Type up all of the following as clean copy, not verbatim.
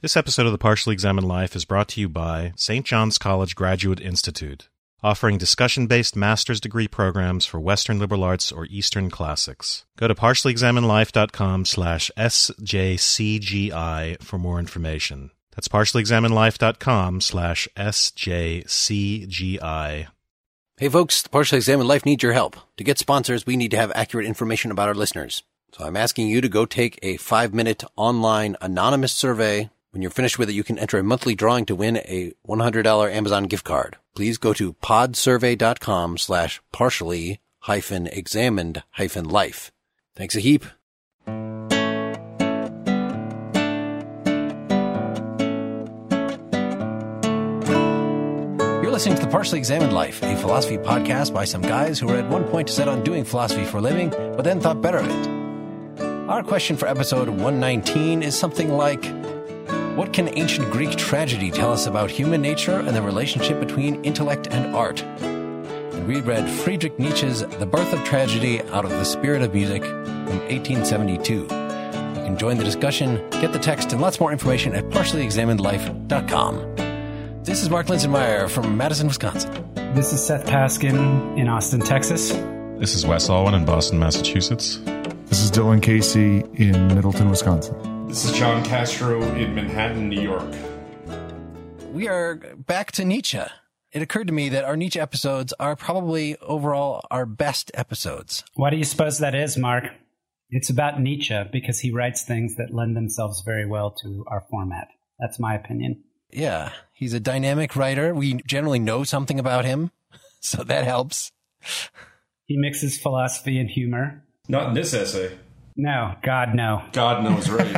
This episode of the Partially Examined Life is brought to you by St. John's College Graduate Institute, offering discussion-based master's degree programs for Western liberal arts or Eastern classics. Go to partiallyexaminedlife.com/SJCGI for more information. That's partiallyexaminedlife.com/SJCGI. Hey folks, the Partially Examined Life needs your help. To get sponsors, we need to have accurate information about our listeners. So I'm asking you to go take a 5-minute online anonymous survey. When you're finished with it, you can enter a monthly drawing to win a $100 Amazon gift card. Please go to podsurvey.com/partially-examined-life. Thanks a heap. You're listening to The Partially Examined Life, a philosophy podcast by some guys who were at one point set on doing philosophy for a living, but then thought better of it. Our question for episode 119 is something like, what can ancient Greek tragedy tell us about human nature and the relationship between intellect and art? And we read Friedrich Nietzsche's The Birth of Tragedy out of the Spirit of Music from 1872. You can join the discussion, get the text, and lots more information at partiallyexaminedlife.com. This is Mark Linsenmeyer from Madison, Wisconsin. This is Seth Paskin in Austin, Texas. This is Wes Alwyn in Boston, Massachusetts. This is Dylan Casey in Middleton, Wisconsin. This is John Castro in Manhattan, New York. We are back to Nietzsche. It occurred to me that our Nietzsche episodes are probably overall our best episodes. Why do you suppose that is, Mark? It's about Nietzsche because he writes things that lend themselves very well to our format. That's my opinion. Yeah, he's a dynamic writer. We generally know something about him, so that helps. He mixes philosophy and humor. Not in this essay. No, God, no. God knows, right?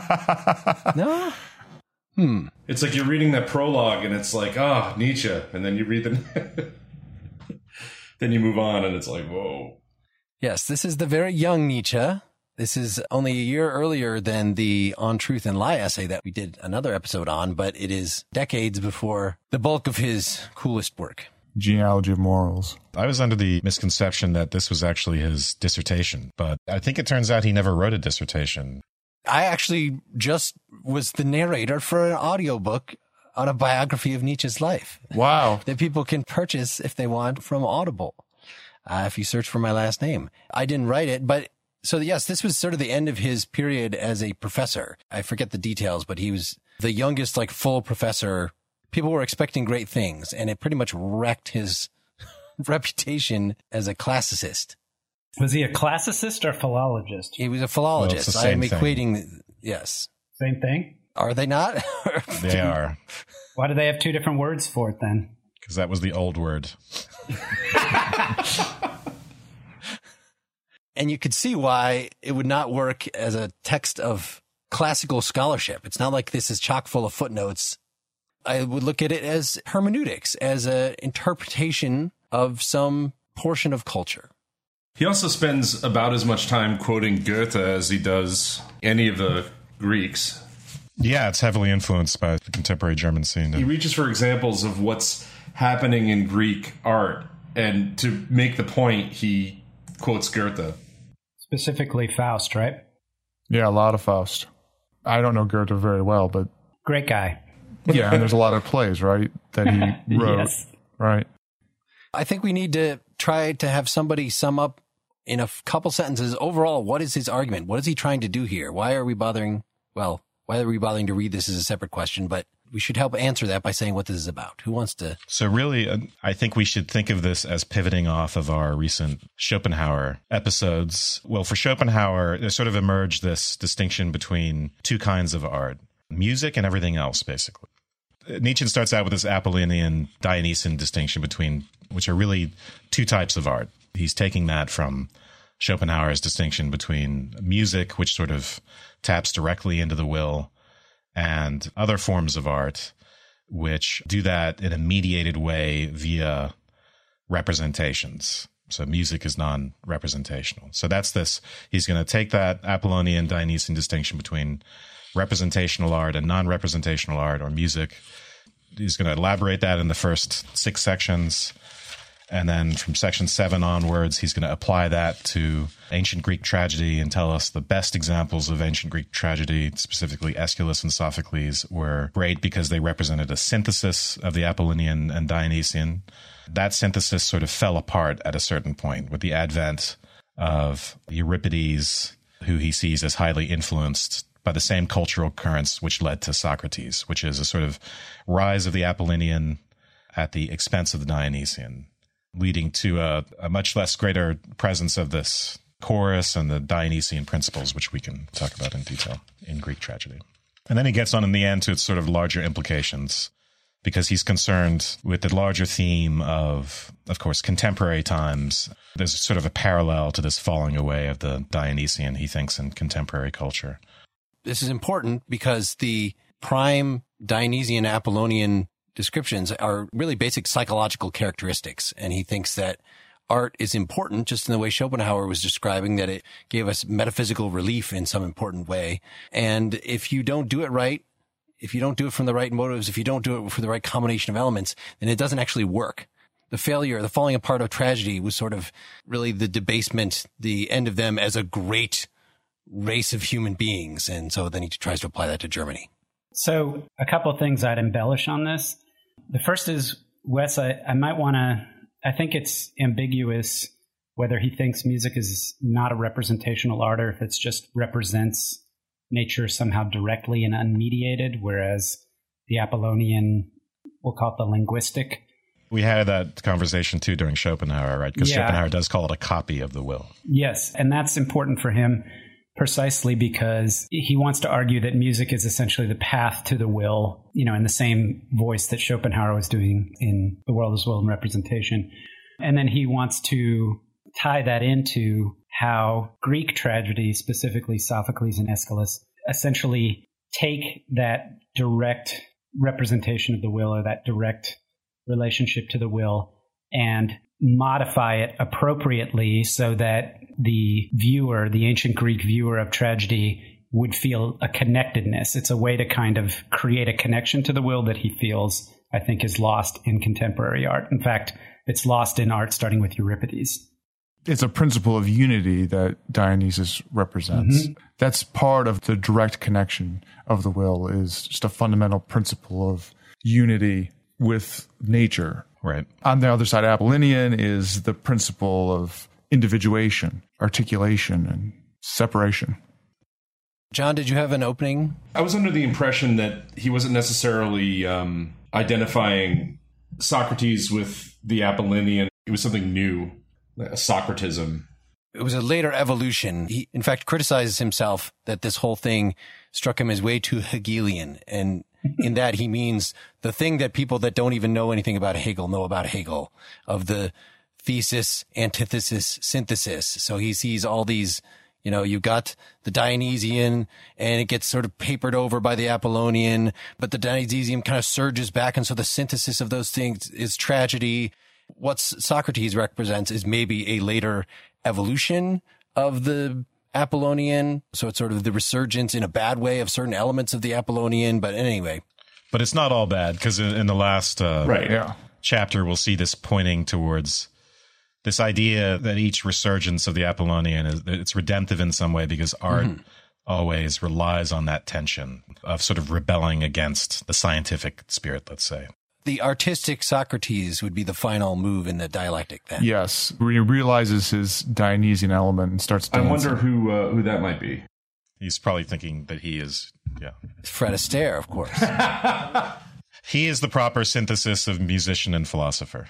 No? It's like you're reading that prologue and it's like, Nietzsche. And then you read the... then you move on and it's like, whoa. Yes, this is the very young Nietzsche. This is only a year earlier than the On Truth and Lie essay that we did another episode on, but it is decades before the bulk of his coolest work. Genealogy of Morals. I was under the misconception that this was actually his dissertation, but I think it turns out he never wrote a dissertation. I actually just was the narrator for an audiobook on a biography of Nietzsche's life. Wow. That people can purchase if they want from Audible, if you search for my last name. I didn't write it, but so yes, this was sort of the end of his period as a professor. I forget the details, but he was the youngest, full professor. People were expecting great things, and it pretty much wrecked his reputation as a classicist. Was he a classicist or philologist? He was a philologist. Well, I am thing. equating, yes. Same thing? Are they not? They are. Why do they have two different words for it then? Because that was the old word. And you could see why it would not work as a text of classical scholarship. It's not like this is chock full of footnotes. I would look at it as hermeneutics, as an interpretation of some portion of culture. He also spends about as much time quoting Goethe as he does any of the Greeks. Yeah, it's heavily influenced by the contemporary German scene. He reaches for examples of what's happening in Greek art, and to make the point, he quotes Goethe. Specifically Faust, right? Yeah, a lot of Faust. I don't know Goethe very well, but... Great guy. Yeah, and there's a lot of plays, right, that he wrote. Yes. Right. I think we need to try to have somebody sum up in a couple sentences overall, what is his argument? What is he trying to do here? Why are we bothering to read this as a separate question? But we should help answer that by saying what this is about. Who wants to? So really, I think we should think of this as pivoting off of our recent Schopenhauer episodes. Well, for Schopenhauer, there sort of emerged this distinction between two kinds of art, music and everything else, basically. Nietzsche starts out with this Apollonian Dionysian distinction between, which are really two types of art. He's taking that from Schopenhauer's distinction between music, which sort of taps directly into the will, and other forms of art, which do that in a mediated way via representations. So music is non-representational. So that's this. He's going to take that Apollonian Dionysian distinction between representational art and non-representational art or music. He's going to elaborate that in the first 6 sections. And then from section 7 onwards, he's going to apply that to ancient Greek tragedy and tell us the best examples of ancient Greek tragedy, specifically Aeschylus and Sophocles, were great because they represented a synthesis of the Apollonian and Dionysian. That synthesis sort of fell apart at a certain point with the advent of Euripides, who he sees as highly influenced by the same cultural currents which led to Socrates, which is a sort of rise of the Apollonian at the expense of the Dionysian, leading to a much less greater presence of this chorus and the Dionysian principles, which we can talk about in detail in Greek tragedy. And then he gets on in the end to its sort of larger implications, because he's concerned with the larger theme of course, contemporary times. There's sort of a parallel to this falling away of the Dionysian, he thinks, in contemporary culture. This is important because the prime Dionysian Apollonian descriptions are really basic psychological characteristics. And he thinks that art is important, just in the way Schopenhauer was describing, that it gave us metaphysical relief in some important way. And if you don't do it right, if you don't do it from the right motives, if you don't do it for the right combination of elements, then it doesn't actually work. The failure, the falling apart of tragedy was sort of really the debasement, the end of them as a great race of human beings. And so then he tries to apply that to Germany. So a couple of things I'd embellish on this. The first is, Wes, I might want to, I think it's ambiguous whether he thinks music is not a representational art or if it just represents nature somehow directly and unmediated, whereas the Apollonian, we'll call it the linguistic. We had that conversation too during Schopenhauer, right? Because Schopenhauer does call it a copy of the will. Yes, and that's important for him precisely because he wants to argue that music is essentially the path to the will, in the same voice that Schopenhauer was doing in The World as Will and Representation. And then he wants to tie that into how Greek tragedy, specifically Sophocles and Aeschylus, essentially take that direct representation of the will or that direct relationship to the will and modify it appropriately so that the viewer, the ancient Greek viewer of tragedy, would feel a connectedness. It's a way to kind of create a connection to the will that he feels, I think, is lost in contemporary art. In fact, it's lost in art starting with Euripides. It's a principle of unity that Dionysus represents. Mm-hmm. That's part of the direct connection of the will, is just a fundamental principle of unity with nature. Right. On the other side, Apollonian is the principle of individuation, articulation, and separation. John, did you have an opening? I was under the impression that he wasn't necessarily identifying Socrates with the Apollonian. It was something new, like a Socratism. It was a later evolution. He, in fact, criticizes himself that this whole thing struck him as way too Hegelian. And in that, he means the thing that people that don't even know anything about Hegel know about Hegel, of the thesis, antithesis, synthesis. So he sees all these, you've got the Dionysian and it gets sort of papered over by the Apollonian, but the Dionysian kind of surges back. And so the synthesis of those things is tragedy. What Socrates represents is maybe a later evolution of the Apollonian. So it's sort of the resurgence in a bad way of certain elements of the Apollonian. But anyway. But it's not all bad, because in the last chapter, we'll see this pointing towards this idea that each resurgence of the Apollonian it's redemptive in some way, because art always relies on that tension of sort of rebelling against the scientific spirit, let's say. The artistic Socrates would be the final move in the dialectic then. Yes, where he realizes his Dionysian element and starts dancing. I wonder who that might be. He's probably thinking that he is, Fred Astaire, of course. He is the proper synthesis of musician and philosopher.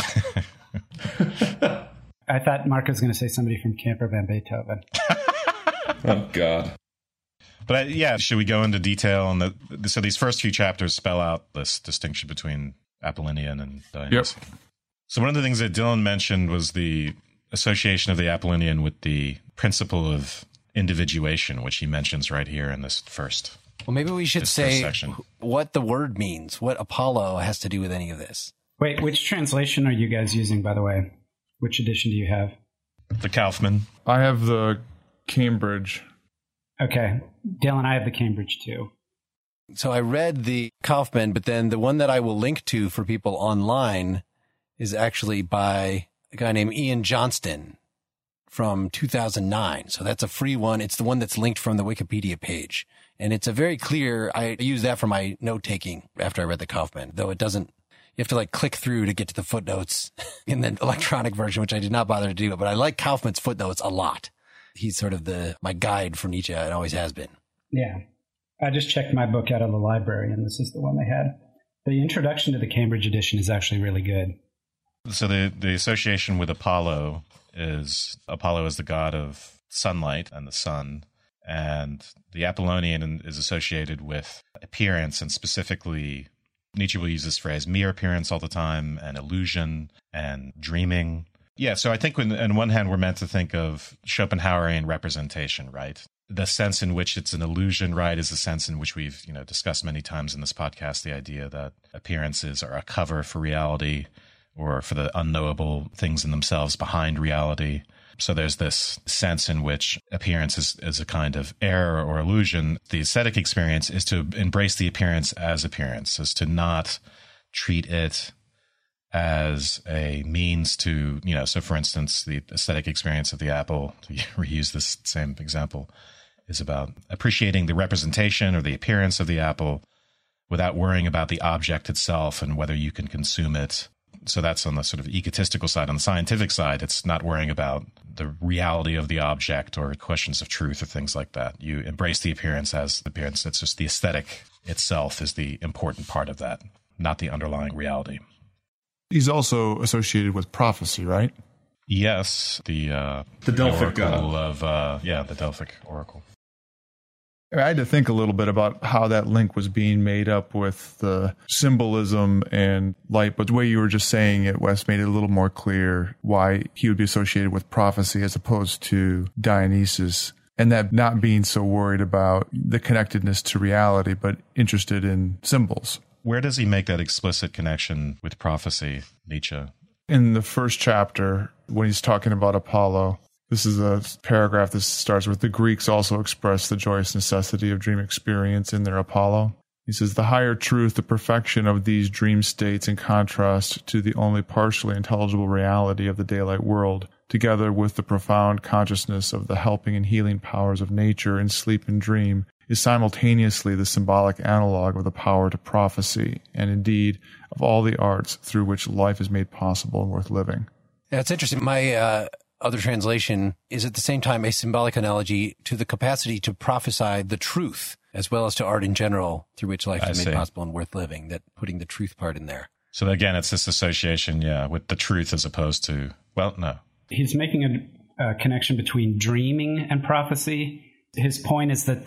I thought Mark was going to say somebody from Camper Van Beethoven. Oh, God. But should we go into detail on so these first few chapters spell out this distinction between Apollonian and Dionysian. Yep. So one of the things that Dylan mentioned was the association of the Apollonian with the principle of individuation, which he mentions right here in this first. Well, maybe we should say what the word means, what Apollo has to do with any of this. Wait, which translation are you guys using, by the way? Which edition do you have? The Kaufman. I have the Cambridge. Okay. Dylan, I have the Cambridge too. So I read the Kaufman, but then the one that I will link to for people online is actually by a guy named Ian Johnston from 2009. So that's a free one. It's the one that's linked from the Wikipedia page. And it's a very clear, I use that for my note taking after I read the Kaufman, though it doesn't, you have to like click through to get to the footnotes in the electronic version, which I did not bother to do, but I like Kaufman's footnotes a lot. He's sort of my guide for Nietzsche. It always has been. Yeah. I just checked my book out of the library, and this is the one they had. The introduction to the Cambridge edition is actually really good. So the association with Apollo is the god of sunlight and the sun. And the Apollonian is associated with appearance, and specifically, Nietzsche will use this phrase, mere appearance all the time, and illusion, and dreaming. Yeah, so I think on one hand, we're meant to think of Schopenhauerian representation, right? The sense in which it's an illusion, right, is the sense in which we've discussed many times in this podcast, the idea that appearances are a cover for reality or for the unknowable things in themselves behind reality. So there's this sense in which appearance is a kind of error or illusion. The aesthetic experience is to embrace the appearance, is to not treat it as a means to, so for instance, the aesthetic experience of the apple, to reuse this same example, is about appreciating the representation or the appearance of the apple without worrying about the object itself and whether you can consume it. So that's on the sort of egotistical side. On the scientific side, it's not worrying about the reality of the object or questions of truth or things like that. You embrace the appearance as the appearance. It's just the aesthetic itself is the important part of that, not the underlying reality. He's also associated with prophecy, right? Yes, the Delphic oracle of the Delphic oracle. I had to think a little bit about how that link was being made up with the symbolism and light, but the way you were just saying it, Wes, made it a little more clear why he would be associated with prophecy as opposed to Dionysus, and that not being so worried about the connectedness to reality, but interested in symbols. Where does he make that explicit connection with prophecy, Nietzsche? In the first chapter, when he's talking about Apollo, this is a paragraph that starts with, the Greeks also express the joyous necessity of dream experience in their Apollo. He says, the higher truth, the perfection of these dream states in contrast to the only partially intelligible reality of the daylight world, together with the profound consciousness of the helping and healing powers of nature in sleep and dream, is simultaneously the symbolic analog of the power to prophecy, and indeed of all the arts through which life is made possible and worth living. Yeah, it's interesting. My other translation is at the same time a symbolic analogy to the capacity to prophesy the truth, as well as to art in general, through which life is made possible and worth living, that putting the truth part in there. So again, it's this association, with the truth as opposed to, no. He's making a connection between dreaming and prophecy. His point is that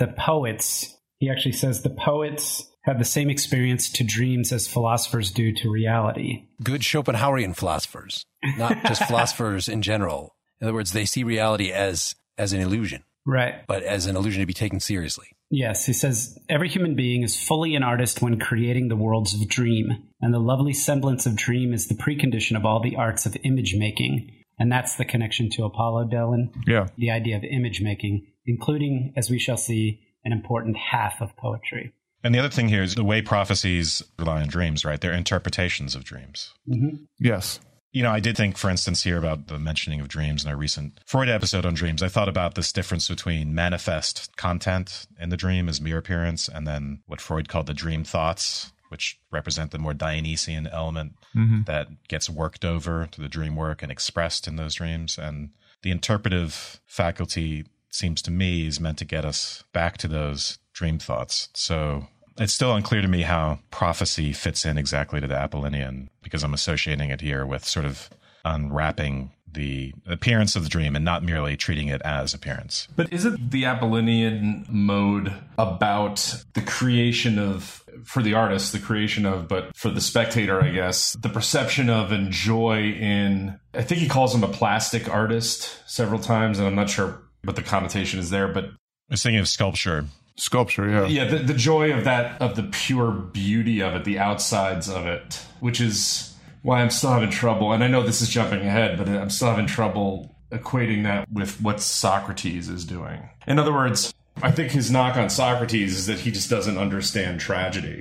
he actually says the poets have the same experience to dreams as philosophers do to reality. Good Schopenhauerian philosophers, not just philosophers in general. In other words, they see reality as an illusion. Right. But as an illusion to be taken seriously. Yes, he says, every human being is fully an artist when creating the worlds of dream, and the lovely semblance of dream is the precondition of all the arts of image making. And that's the connection to Apollo, Dylan. Yeah. The idea of image making, including, as we shall see, an important half of poetry. And the other thing here is the way prophecies rely on dreams, right? They're interpretations of dreams. Mm-hmm. Yes. I did think, for instance, here about the mentioning of dreams in our recent Freud episode on dreams. I thought about this difference between manifest content in the dream as mere appearance and then what Freud called the dream thoughts, which represent the more Dionysian element that gets worked over to the dream work and expressed in those dreams. And the interpretive faculty seems to me is meant to get us back to those dream thoughts. So it's still unclear to me how prophecy fits in exactly to the Apollonian, because I'm associating it here with sort of unwrapping the appearance of the dream and not merely treating it as appearance. But isn't the Apollonian mode about the creation of, for the artist, but for the spectator, I guess, the perception of and joy in, I think he calls him a plastic artist several times, and I'm not sure what the connotation is there, but I was thinking of sculpture. Sculpture, yeah. Yeah, the joy of that, of the pure beauty of it, the outsides of it, which is why I'm still having trouble, and I know this is jumping ahead, but I'm still having trouble equating that with what Socrates is doing. In other words, I think his knock on Socrates is that he just doesn't understand tragedy,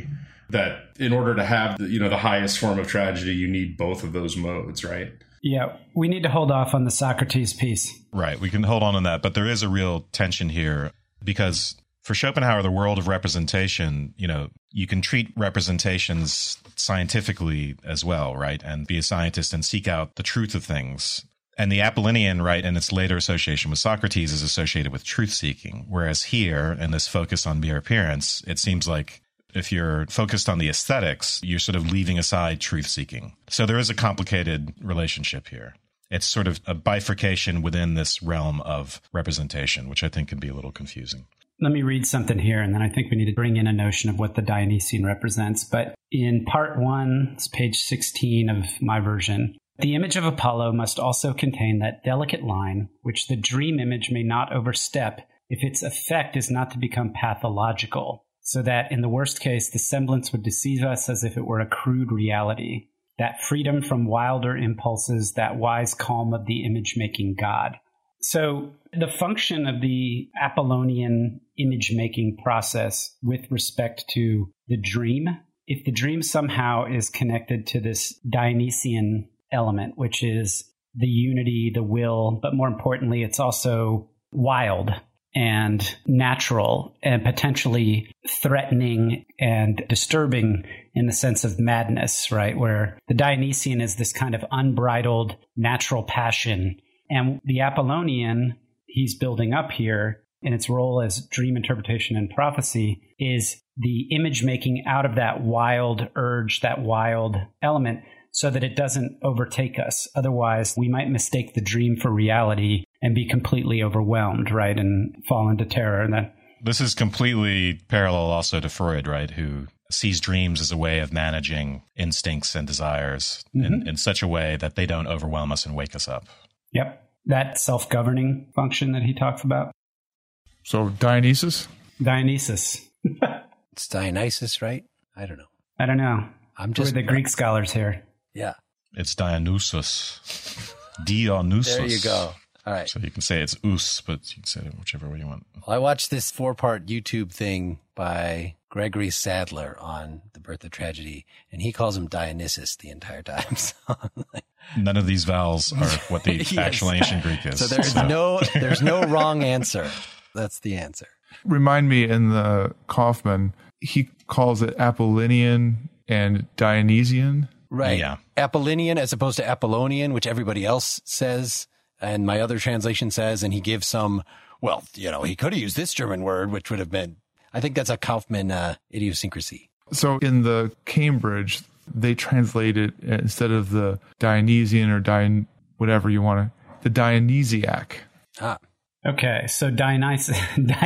that in order to have the highest form of tragedy, you need both of those modes, right? Yeah, we need to hold off on the Socrates piece. Right, we can hold on that, but there is a real tension here because for Schopenhauer, the world of representation, you can treat representations scientifically as well, right? And be a scientist and seek out the truth of things. And the Apollinian, right, and its later association with Socrates is associated with truth-seeking. Whereas here, in this focus on mere appearance, it seems like if you're focused on the aesthetics, you're sort of leaving aside truth-seeking. So there is a complicated relationship here. It's sort of a bifurcation within this realm of representation, which I think can be a little confusing. Let me read something here, and then I think we need to bring in a notion of what the Dionysian represents. But in part 1, it's page 16 of my version, the image of Apollo must also contain that delicate line which the dream image may not overstep if its effect is not to become pathological, so that in the worst case the semblance would deceive us as if it were a crude reality, that freedom from wilder impulses, that wise calm of the image-making God. So the function of the Apollonian image-making process with respect to the dream, if the dream somehow is connected to this Dionysian element, which is the unity, the will, but more importantly, it's also wild and natural and potentially threatening and disturbing in the sense of madness, right? Where the Dionysian is this kind of unbridled natural passion. And the Apollonian he's building up here in its role as dream interpretation and prophecy is the image making out of that wild urge, that wild element, so that it doesn't overtake us. Otherwise, we might mistake the dream for reality and be completely overwhelmed, right, and fall into terror. And then this is completely parallel also to Freud, right, who sees dreams as a way of managing instincts and desires in such a way that they don't overwhelm us and wake us up. Yep, that self-governing function that he talks about. So Dionysus? Dionysus. It's Dionysus, right? I don't know. I don't know. I'm just We're the Greek scholars here. Yeah. It's Dionysus. Dionysus. There you go. All right. So you can say it's us, but you can say it whichever way you want. Well, I watched this 4-part YouTube thing by Gregory Sadler on The Birth of Tragedy, and he calls him Dionysus the entire time. So, none of these vowels are what the Yes. actual ancient Greek is. So there's no wrong answer. That's the answer. Remind me, in the Kaufman, he calls it Apollinian and Dionysian. Right. Yeah. Apollinian as opposed to Apollonian, which everybody else says, and my other translation says, and he gives some, well, he could have used this German word, which would have been, I think that's a Kaufman idiosyncrasy. So in the Cambridge, they translate it instead of the Dionysian or whatever you want to, the Dionysiac. Ah. Okay, so Dionysus.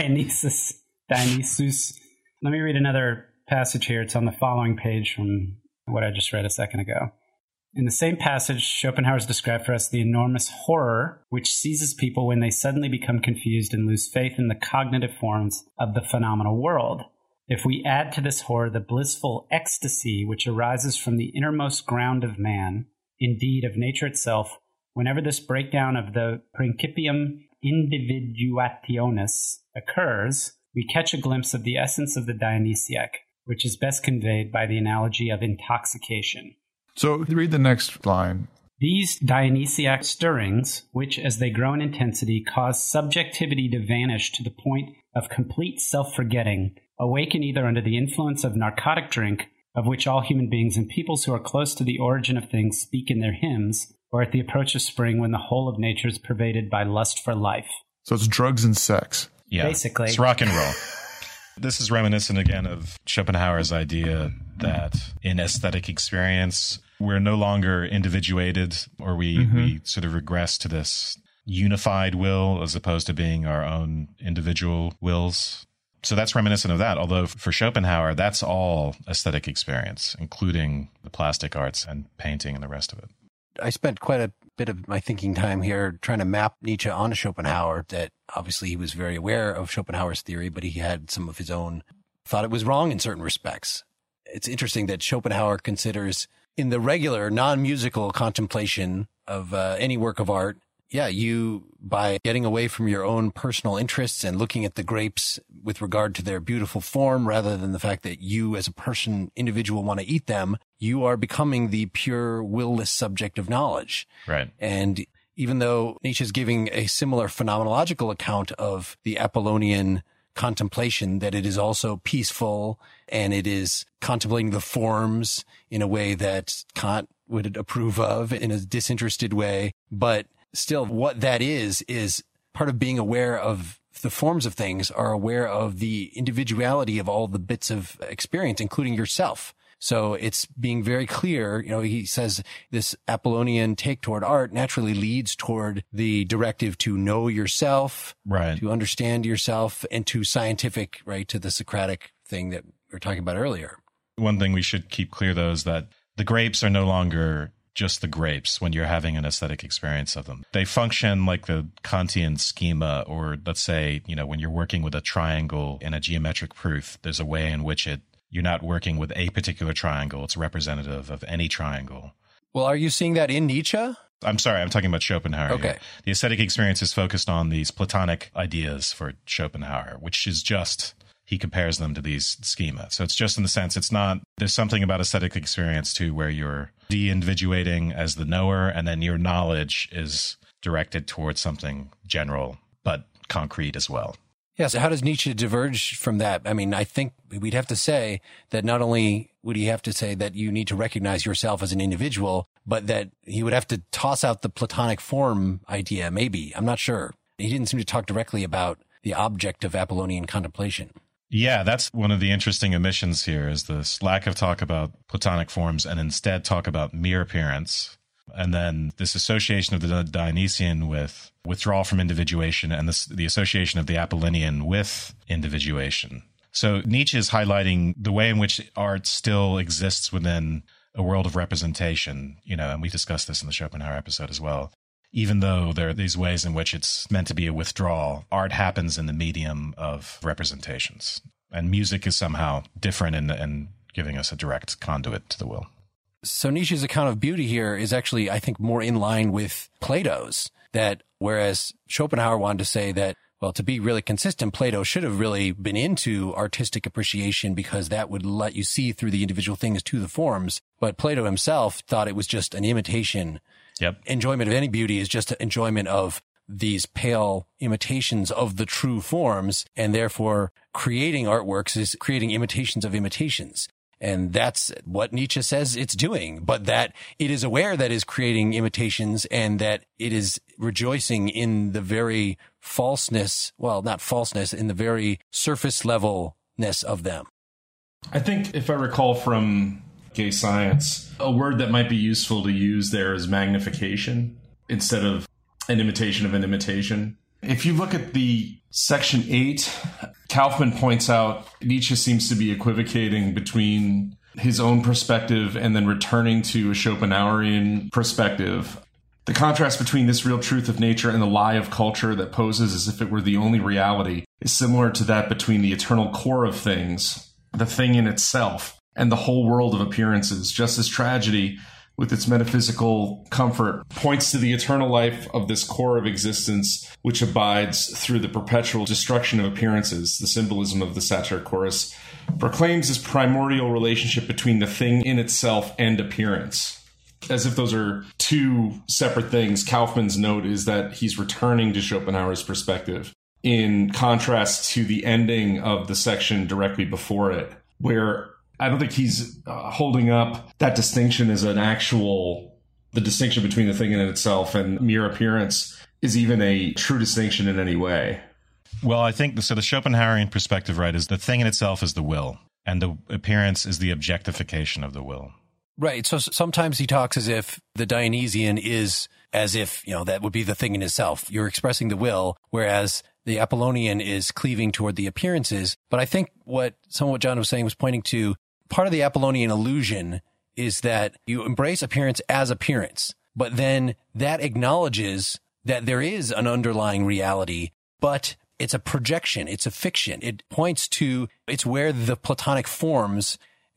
Let me read another passage here. It's on the following page from what I just read a second ago. In the same passage, Schopenhauer has described for us the enormous horror which seizes people when they suddenly become confused and lose faith in the cognitive forms of the phenomenal world. If we add to this horror the blissful ecstasy which arises from the innermost ground of man, indeed of nature itself, whenever this breakdown of the principium individuationis occurs, we catch a glimpse of the essence of the Dionysiac, which is best conveyed by the analogy of intoxication. So read the next line. These Dionysiac stirrings, which as they grow in intensity cause subjectivity to vanish to the point of complete self-forgetting, awaken either under the influence of narcotic drink, of which all human beings and peoples who are close to the origin of things speak in their hymns, or at the approach of spring when the whole of nature is pervaded by lust for life. So it's drugs and sex. Yeah, basically. It's rock and roll. This is reminiscent again of Schopenhauer's idea that in aesthetic experience, we're no longer individuated, or we sort of regress to this unified will as opposed to being our own individual wills. So that's reminiscent of that. Although for Schopenhauer, that's all aesthetic experience, including the plastic arts and painting and the rest of it. I spent quite a bit of my thinking time here trying to map Nietzsche onto Schopenhauer, that obviously he was very aware of Schopenhauer's theory, but he had some of his own, thought it was wrong in certain respects. It's interesting that Schopenhauer considers in the regular non-musical contemplation of any work of art, yeah, you, by getting away from your own personal interests and looking at the grapes with regard to their beautiful form, rather than the fact that you as a person, individual, want to eat them, you are becoming the pure will-less subject of knowledge. Right. And even though Nietzsche is giving a similar phenomenological account of the Apollonian contemplation, that it is also peaceful and it is contemplating the forms in a way that Kant would approve of, in a disinterested way, but still, what that is part of being aware of the forms of things, are aware of the individuality of all the bits of experience, including yourself. So it's being very clear, he says this Apollonian take toward art naturally leads toward the directive to know yourself, right, to understand yourself, and to scientific, right, to the Socratic thing that we were talking about earlier. One thing we should keep clear, though, is that the grapes are no longer just the grapes when you're having an aesthetic experience of them. They function like the Kantian schema, or let's say, when you're working with a triangle in a geometric proof, there's a way in which you're not working with a particular triangle. It's representative of any triangle. Well, are you seeing that in Nietzsche? I'm sorry, I'm talking about Schopenhauer. Okay. Here. The aesthetic experience is focused on these Platonic ideas for Schopenhauer, which is just, he compares them to these schema. So it's just in the sense, there's something about aesthetic experience too, where you're de-individuating as the knower, and then your knowledge is directed towards something general, but concrete as well. Yeah, so how does Nietzsche diverge from that? I mean, I think we'd have to say that not only would he have to say that you need to recognize yourself as an individual, but that he would have to toss out the Platonic form idea, maybe. I'm not sure. He didn't seem to talk directly about the object of Apollonian contemplation. Yeah, that's one of the interesting omissions here, is this lack of talk about Platonic forms and instead talk about mere appearance. And then this association of the Dionysian with withdrawal from individuation, and the association of the Apollonian with individuation. So Nietzsche is highlighting the way in which art still exists within a world of representation, and we discussed this in the Schopenhauer episode as well. Even though there are these ways in which it's meant to be a withdrawal, art happens in the medium of representations. And music is somehow different in giving us a direct conduit to the will. So Nietzsche's account of beauty here is actually, I think, more in line with Plato's, that whereas Schopenhauer wanted to say that, well, to be really consistent, Plato should have really been into artistic appreciation because that would let you see through the individual things to the forms. But Plato himself thought it was just an imitation. Yep. Enjoyment of any beauty is just an enjoyment of these pale imitations of the true forms, and therefore creating artworks is creating imitations of imitations. And that's what Nietzsche says it's doing, but that it is aware that is creating imitations and that it is rejoicing in the very falseness, well, not falseness, in the very surface levelness of them. I think if I recall from Gay Science, a word that might be useful to use there is magnification instead of an imitation of an imitation. If you look at the section 8, Kaufman points out Nietzsche seems to be equivocating between his own perspective and then returning to a Schopenhauerian perspective. The contrast between this real truth of nature and the lie of culture that poses as if it were the only reality is similar to that between the eternal core of things, the thing in itself, and the whole world of appearances, just as tragedy, with its metaphysical comfort, points to the eternal life of this core of existence, which abides through the perpetual destruction of appearances. The symbolism of the Satire Chorus proclaims this primordial relationship between the thing in itself and appearance. As if those are two separate things, Kaufman's note is that he's returning to Schopenhauer's perspective, in contrast to the ending of the section directly before it, where I don't think he's holding up that distinction as the distinction between the thing in itself and mere appearance is even a true distinction in any way. Well, I think the Schopenhauerian perspective, right, is the thing in itself is the will, and the appearance is the objectification of the will. Right. So sometimes he talks as if the Dionysian is as if, that would be the thing in itself. You're expressing the will, whereas the Apollonian is cleaving toward the appearances. But I think what John was saying was pointing to part of the Apollonian illusion is that you embrace appearance as appearance, but then that acknowledges that there is an underlying reality, but it's a projection. It's a fiction. It points to, it's where the Platonic forms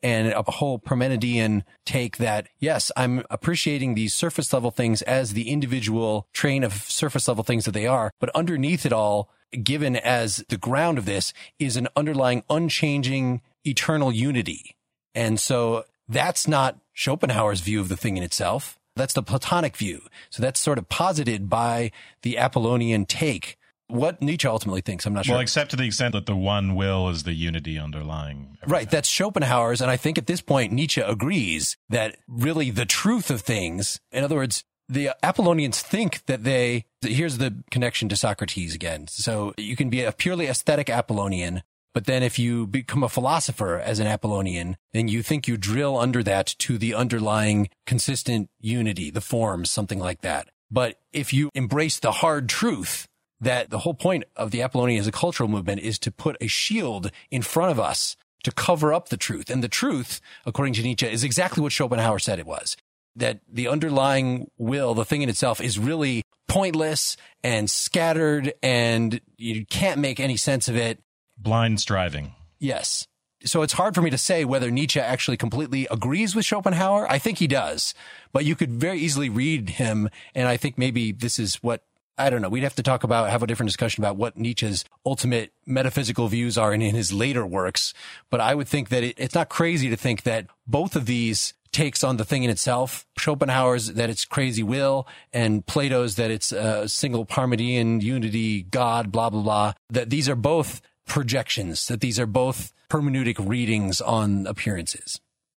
and a whole Parmenidean take that, yes, I'm appreciating these surface level things as the individual train of surface level things that they are, but underneath it all, given as the ground of this, is an underlying unchanging eternal unity. And so that's not Schopenhauer's view of the thing in itself. That's the Platonic view. So that's sort of posited by the Apollonian take. What Nietzsche ultimately thinks, I'm not sure. Well, except to the extent that the one will is the unity underlying everything. Right, that's Schopenhauer's, and I think at this point Nietzsche agrees that really the truth of things, in other words, the Apollonians think that here's the connection to Socrates again. So you can be a purely aesthetic Apollonian, but then if you become a philosopher as an Apollonian, then you think you drill under that to the underlying consistent unity, the forms, something like that. But if you embrace the hard truth, that the whole point of the Apollonian as a cultural movement is to put a shield in front of us to cover up the truth. And the truth, according to Nietzsche, is exactly what Schopenhauer said it was. That the underlying will, the thing in itself, is really pointless and scattered, and you can't make any sense of it. Blind striving. Yes. So it's hard for me to say whether Nietzsche actually completely agrees with Schopenhauer. I think he does. But you could very easily read him, and I think maybe this is what, I don't know. We'd have to have a different discussion about what Nietzsche's ultimate metaphysical views are in his later works. But I would think that it's not crazy to think that both of these takes on the thing in itself, Schopenhauer's that it's crazy will, and Plato's that it's a single Parmenidean unity, God, blah, blah, blah, that these are both projections, that these are both hermeneutic readings on appearances.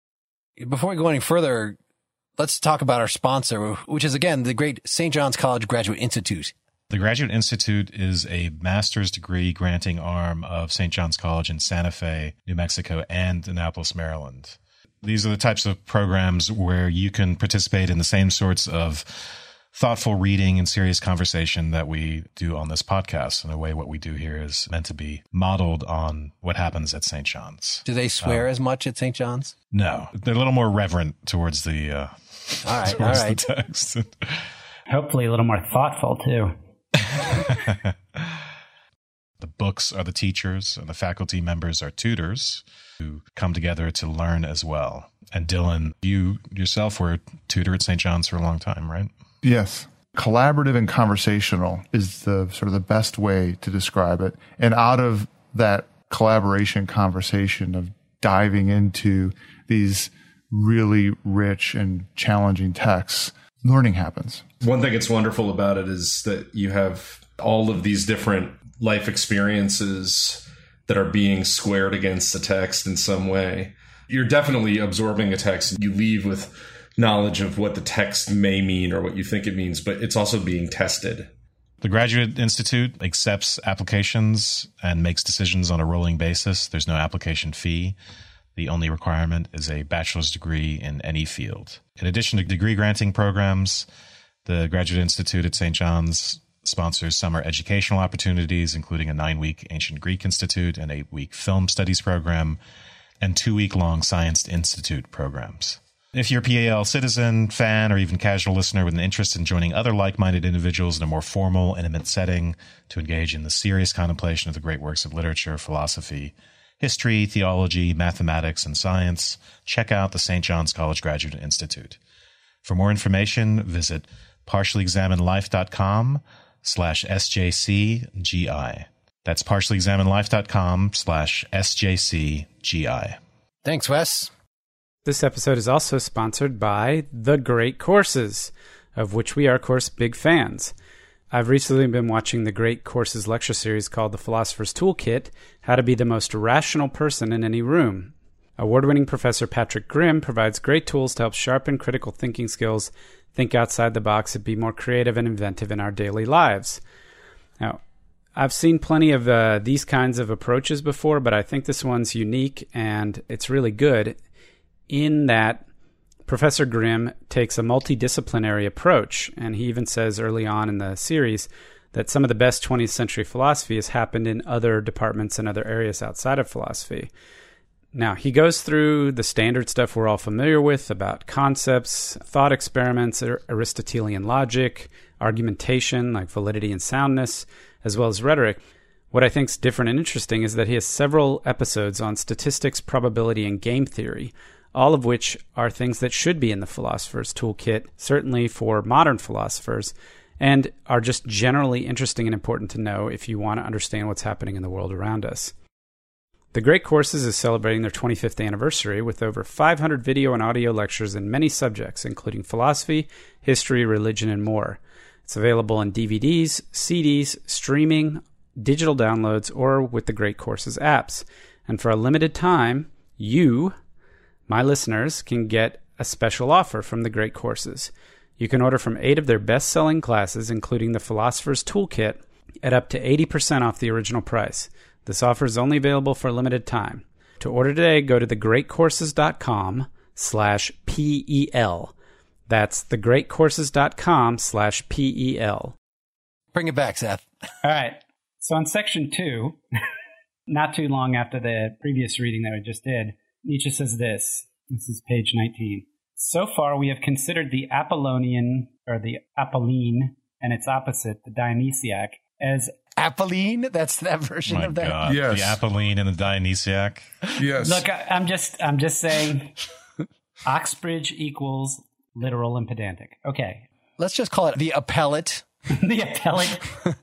Before we go any further, let's talk about our sponsor, which is, again, the great St. John's College Graduate Institute. The Graduate Institute is a master's degree granting arm of St. John's College in Santa Fe, New Mexico, and Annapolis, Maryland. These are the types of programs where you can participate in the same sorts of thoughtful reading and serious conversation that we do on this podcast. In a way, what we do here is meant to be modeled on what happens at St. John's. Do they swear as much at St. John's? No. They're a little more reverent towards the all right. the text. Hopefully a little more thoughtful, too. The books are the teachers, and the faculty members are tutors who come together to learn as well. And Dylan, you yourself were a tutor at St. John's for a long time, right? Yes. Collaborative and conversational is the sort of the best way to describe it. And out of that collaboration conversation of diving into these really rich and challenging texts, learning happens. One thing that's wonderful about it is that you have all of these different life experiences that are being squared against the text in some way. You're definitely absorbing a text. You leave with knowledge of what the text may mean or what you think it means, but it's also being tested. The Graduate Institute accepts applications and makes decisions on a rolling basis. There's no application fee. The only requirement is a bachelor's degree in any field. In addition to degree granting programs, the Graduate Institute at St. John's sponsors summer educational opportunities, including a 9-week Ancient Greek Institute, an 8-week Film Studies program, and 2-week-long Science Institute programs. If you're a PAL citizen, fan, or even casual listener with an interest in joining other like-minded individuals in a more formal, intimate setting to engage in the serious contemplation of the great works of literature, philosophy, history, theology, mathematics, and science, check out the St. John's College Graduate Institute. For more information, visit partiallyexaminedlife.com/SJCGI. That's partiallyexaminedlife.com/SJCGI. Thanks, Wes. This episode is also sponsored by The Great Courses, of which we are, of course, big fans. I've recently been watching the Great Courses lecture series called The Philosopher's Toolkit, How to Be the Most Rational Person in Any Room. Award-winning Professor Patrick Grimm provides great tools to help sharpen critical thinking skills, think outside the box, and be more creative and inventive in our daily lives. Now, I've seen plenty of these kinds of approaches before, but I think this one's unique and it's really good in that Professor Grimm takes a multidisciplinary approach, and he even says early on in the series that some of the best 20th century philosophy has happened in other departments and other areas outside of philosophy. Now, he goes through the standard stuff we're all familiar with about concepts, thought experiments, Aristotelian logic, argumentation like validity and soundness, as well as rhetoric. What I think is different and interesting is that he has several episodes on statistics, probability, and game theory, all of which are things that should be in the Philosopher's Toolkit, certainly for modern philosophers, and are just generally interesting and important to know if you want to understand what's happening in the world around us. The Great Courses is celebrating their 25th anniversary with over 500 video and audio lectures in many subjects, including philosophy, history, religion, and more. It's available in DVDs, CDs, streaming, digital downloads, or with the Great Courses apps. And for a limited time, you, my listeners, can get a special offer from the Great Courses. You can order from 8 of their best-selling classes, including the Philosopher's Toolkit, at up to 80% off the original price. This offer is only available for a limited time. To order today, go to thegreatcourses.com/PEL. That's thegreatcourses.com/PEL. Bring it back, Seth. All right. So in section 2, not too long after the previous reading that I just did, Nietzsche says this. This is page 19. So far, we have considered the Apollonian, or the Apolline, and its opposite, the Dionysiac, as... Apolline? That's that version of that? God. Yes. The Apolline and the Dionysiac. Yes. Look, I'm just saying Oxbridge equals literal and pedantic. Okay. Let's just call it the appellate. The appellate.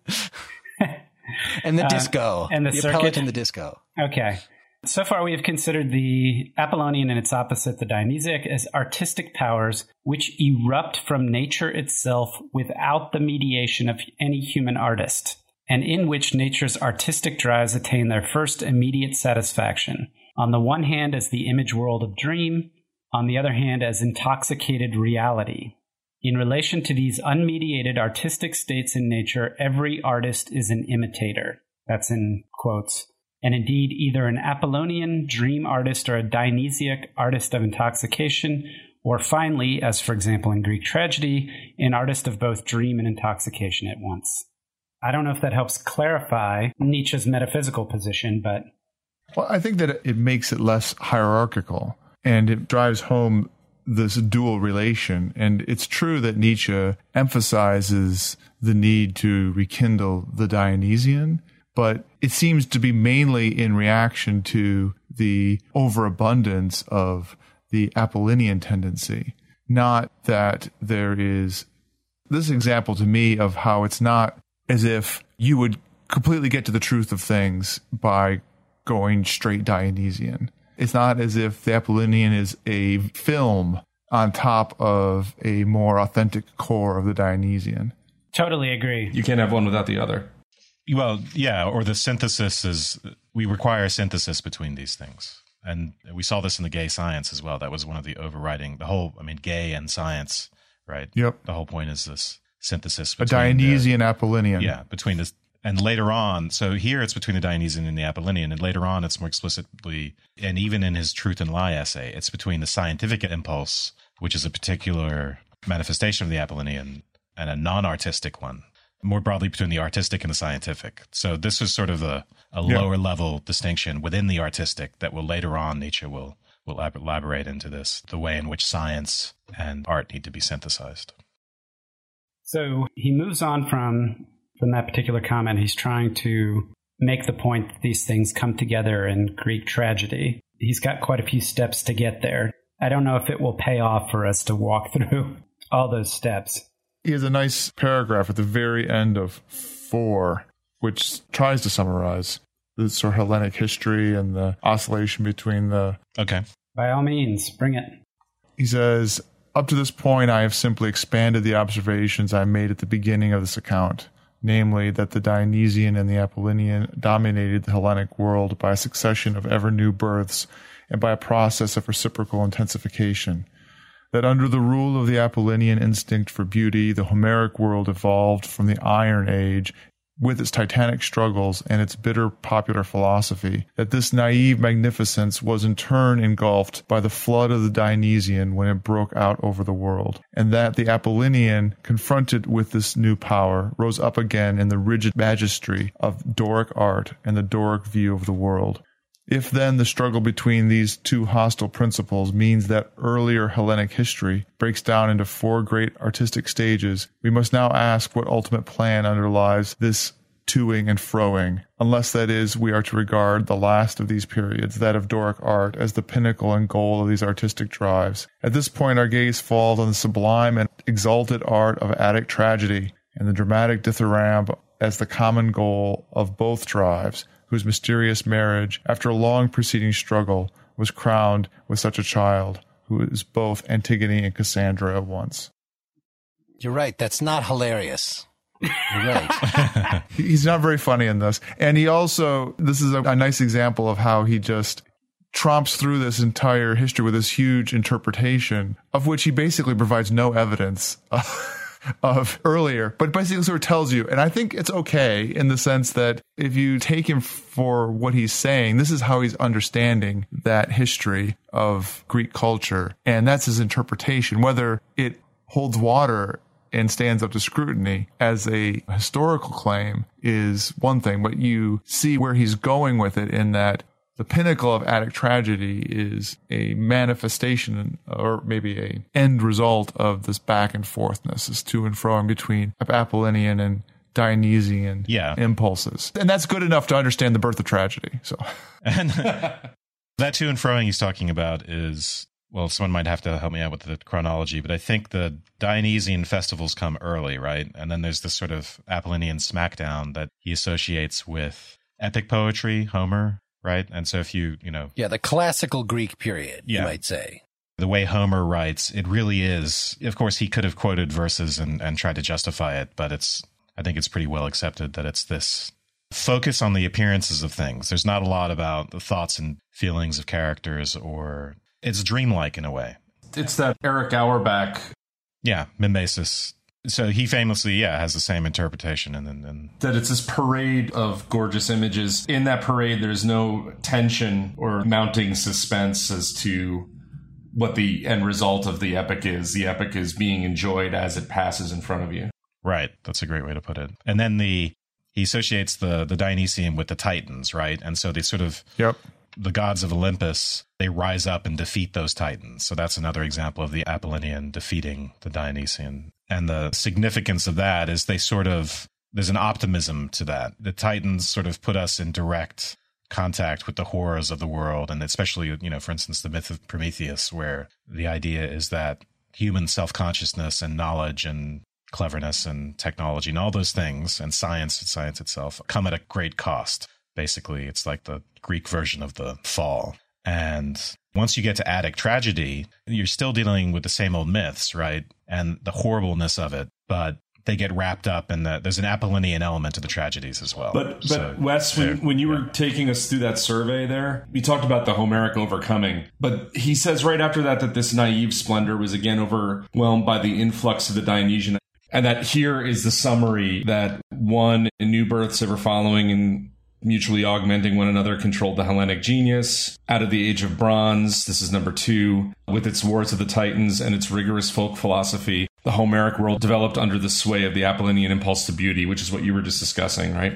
And the disco. And the circuit. Appellate and the disco. Okay. So far, we have considered the Apollonian and its opposite, the Dionysiac, as artistic powers which erupt from nature itself without the mediation of any human artist, and in which nature's artistic drives attain their first immediate satisfaction. On the one hand, as the image world of dream, on the other hand, as intoxicated reality. In relation to these unmediated artistic states in nature, every artist is an imitator. That's in quotes. And indeed, either an Apollonian dream artist or a Dionysiac artist of intoxication, or finally, as for example in Greek tragedy, an artist of both dream and intoxication at once. I don't know if that helps clarify Nietzsche's metaphysical position, but... Well, I think that it makes it less hierarchical, and it drives home this dual relation. And it's true that Nietzsche emphasizes the need to rekindle the Dionysian, but it seems to be mainly in reaction to the overabundance of the Apollinian tendency. Not that there is this example to me of how it's not as if you would completely get to the truth of things by going straight Dionysian. It's not as if the Apollinian is a film on top of a more authentic core of the Dionysian. Totally agree. You can't have one without the other. Well, yeah, or the synthesis is, we require synthesis between these things. And we saw this in the gay science as well. That was one of the overriding, gay and science, right? Yep. The whole point is this synthesis A between Dionysian Apollinian. Yeah, between this. And later on, so here it's between the Dionysian and the Apollinian, and later on it's more explicitly, and even in his Truth and Lie essay, it's between the scientific impulse, which is a particular manifestation of the Apollinian, and a non-artistic one, more broadly between the artistic and the scientific. So this is sort of a lower level distinction within the artistic that will later on Nietzsche will elaborate into this, the way in which science and art need to be synthesized. So he moves on from that particular comment. He's trying to make the point that these things come together in Greek tragedy. He's got quite a few steps to get there. I don't know if it will pay off for us to walk through all those steps. He has a nice paragraph at the very end of 4, which tries to summarize the sort of Hellenic history and the oscillation between the... Okay. By all means, bring it. He says, up to this point, I have simply expanded the observations I made at the beginning of this account, namely that the Dionysian and the Apollinian dominated the Hellenic world by a succession of ever-new births and by a process of reciprocal intensification. That under the rule of the Apollinian instinct for beauty, the Homeric world evolved from the Iron Age with its titanic struggles and its bitter popular philosophy, that this naive magnificence was in turn engulfed by the flood of the Dionysian when it broke out over the world, and that the Apollinian, confronted with this new power, rose up again in the rigid majesty of Doric art and the Doric view of the world. If then the struggle between these two hostile principles means that earlier Hellenic history breaks down into 4 great artistic stages, we must now ask what ultimate plan underlies this toing and froing, unless that is we are to regard the last of these periods, that of Doric art, as the pinnacle and goal of these artistic drives. At this point our gaze falls on the sublime and exalted art of Attic tragedy and the dramatic dithyramb as the common goal of both drives, whose mysterious marriage, after a long preceding struggle, was crowned with such a child, who is both Antigone and Cassandra at once. You're right. That's not hilarious. You're right. He's not very funny in this. And he also, this is a nice example of how he just tromps through this entire history with this huge interpretation, of which he basically provides no evidence of earlier, but basically sort of tells you. And I think it's okay in the sense that if you take him for what he's saying, this is how he's understanding that history of Greek culture. And that's his interpretation. Whether it holds water and stands up to scrutiny as a historical claim is one thing, but you see where he's going with it in that the pinnacle of Attic tragedy is a manifestation or maybe a end result of this back and forthness, this to and fro between Apollinian and Dionysian impulses. And that's good enough to understand the birth of tragedy. So, and that to and froing he's talking about is, well, someone might have to help me out with the chronology, but I think the Dionysian festivals come early, right? And then there's this sort of Apollinian smackdown that he associates with epic poetry, Homer, right? And so if you know... Yeah, the classical Greek period, you might say. The way Homer writes, it really is... Of course, he could have quoted verses and tried to justify it, but I think it's pretty well accepted that it's this focus on the appearances of things. There's not a lot about the thoughts and feelings of characters, or... It's dreamlike in a way. It's that Eric Auerbach... Yeah, mimesis. So he famously, has the same interpretation. And that it's this parade of gorgeous images. In that parade, there's no tension or mounting suspense as to what the end result of the epic is. The epic is being enjoyed as it passes in front of you. Right. That's a great way to put it. And then he associates the Dionysian with the Titans, right? And so they sort of... Yep. The gods of Olympus, they rise up and defeat those Titans. So that's another example of the Apollinian defeating the Dionysian. And the significance of that is there's an optimism to that. The Titans sort of put us in direct contact with the horrors of the world. And especially, for instance, the myth of Prometheus, where the idea is that human self-consciousness and knowledge and cleverness and technology and all those things and science itself come at a great cost. Basically, it's like the Greek version of the fall. And once you get to Attic tragedy, you're still dealing with the same old myths, right? And the horribleness of it, but they get wrapped up in there's an Apollinian element to the tragedies as well. But Wes, when you were taking us through that survey there, you talked about the Homeric overcoming. But he says right after that this naive splendor was again overwhelmed by the influx of the Dionysian. And that here is the summary that one, new births ever following and mutually augmenting one another, controlled the Hellenic genius. Out of the Age of Bronze, this is number 2, with its wars of the Titans and its rigorous folk philosophy, the Homeric world developed under the sway of the Apollinian impulse to beauty, which is what you were just discussing, right?